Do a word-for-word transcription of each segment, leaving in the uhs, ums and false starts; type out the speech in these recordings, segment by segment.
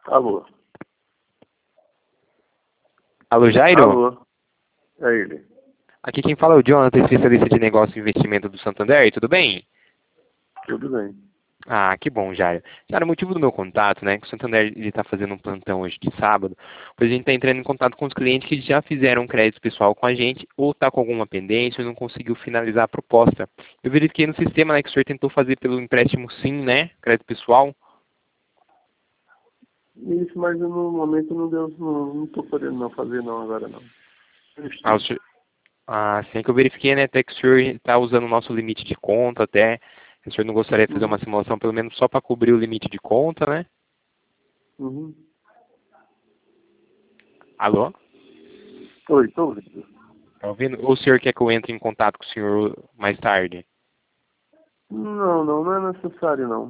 Alô? Alô, Jairo? Alô? É ele. Aqui quem fala é o Jonathan, especialista de negócio e investimento do Santander, tudo bem? Tudo bem. Ah, que bom, Jairo. Jairo, o motivo do meu contato, né, que o Santander está fazendo um plantão hoje de sábado, pois a gente está entrando em contato com os clientes que já fizeram um crédito pessoal com a gente, ou está com alguma pendência, ou não conseguiu finalizar a proposta. Eu verifiquei no sistema, né, que o senhor tentou fazer pelo empréstimo sim, né, crédito pessoal. Isso, mas no momento não deu, não, não tô podendo não fazer não agora não. Ah, o Desisti. senhor... ah, sim, é que eu verifiquei, né, até que o senhor está usando o nosso limite de conta, até, se o senhor não gostaria de fazer uma Uhum. simulação, pelo menos só para cobrir o limite de conta, né? Uhum. Alô? Oi, tô ouvindo. Tá ouvindo? Ou o senhor quer que eu entre em contato com o senhor mais tarde? Não, não, não é necessário não.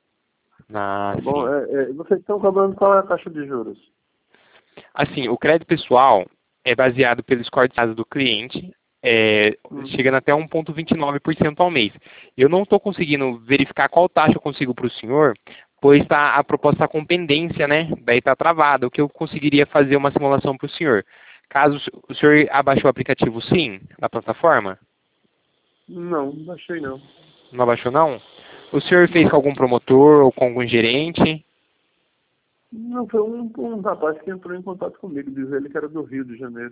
Ah, Tá bom? sim. É, é, vocês estão cobrando qual é a taxa de juros? Assim, o crédito pessoal é baseado pelo score de casa do cliente, é, Hum. chegando até um vírgula vinte e nove por cento ao mês. Eu não estou conseguindo verificar qual taxa eu consigo para o senhor, pois tá, a proposta está com pendência, né? Daí está travada. O que eu conseguiria fazer uma simulação para o senhor? Caso o senhor abaixou o aplicativo sim, da plataforma? Não, não achei não. Não abaixou não? O senhor fez Não. com algum promotor ou com algum gerente? Não, foi um, um rapaz que entrou em contato comigo, diz ele que era do Rio de Janeiro.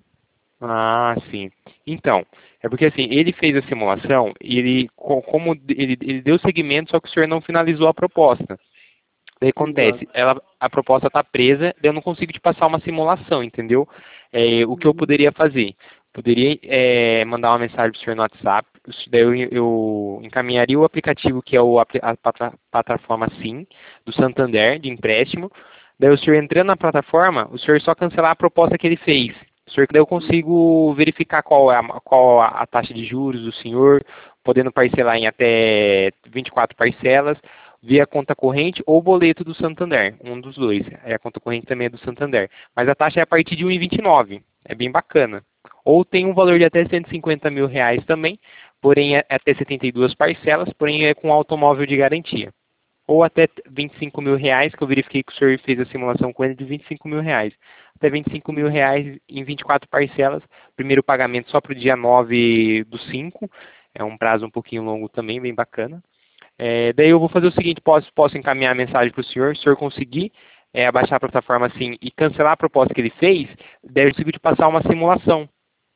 Ah, sim. Então, é porque assim, ele fez a simulação e ele, co- como ele, ele deu segmento, só que o senhor não finalizou a proposta. Daí acontece, Exato. ela, a proposta está presa, daí eu não consigo te passar uma simulação, entendeu? É, o que eu Uhum. poderia fazer? Poderia é, mandar uma mensagem para o senhor no WhatsApp, isso daí eu, eu encaminharia o aplicativo que é o, apli- a plata- plataforma Sim, do Santander, de empréstimo. Daí o senhor entrando na plataforma, o senhor só cancelar a proposta que ele fez. O senhor, daí eu Uhum. consigo verificar qual é a, qual a a taxa de juros do senhor, podendo parcelar em até vinte e quatro parcelas via conta corrente ou boleto do Santander, um dos dois. É, a conta corrente também é do Santander. Mas a taxa é a partir de um vírgula vinte e nove. É bem bacana. Ou tem um valor de até cento e cinquenta mil reais também, porém é até setenta e duas parcelas, porém é com automóvel de garantia. Ou até vinte e cinco mil reais, que eu verifiquei que o senhor fez a simulação com ele de vinte e cinco mil reais. Até vinte e cinco mil Uhum. reais em vinte e quatro parcelas. Primeiro pagamento só para o dia nove do cinco. É um prazo um pouquinho longo também, bem bacana. É, daí eu vou fazer o seguinte, posso, posso encaminhar a mensagem para o senhor, se o senhor conseguir é, abaixar a plataforma assim e cancelar a proposta que ele fez, daí eu consigo te passar uma simulação.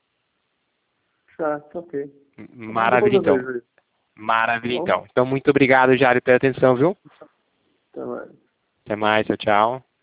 Certo, ok. Tá bom, depois Maravilha eu então. vejo isso. Tá Maravilha bom? então. Então muito obrigado, Jário, pela atenção, viu? Até mais. Até mais, tchau, tchau.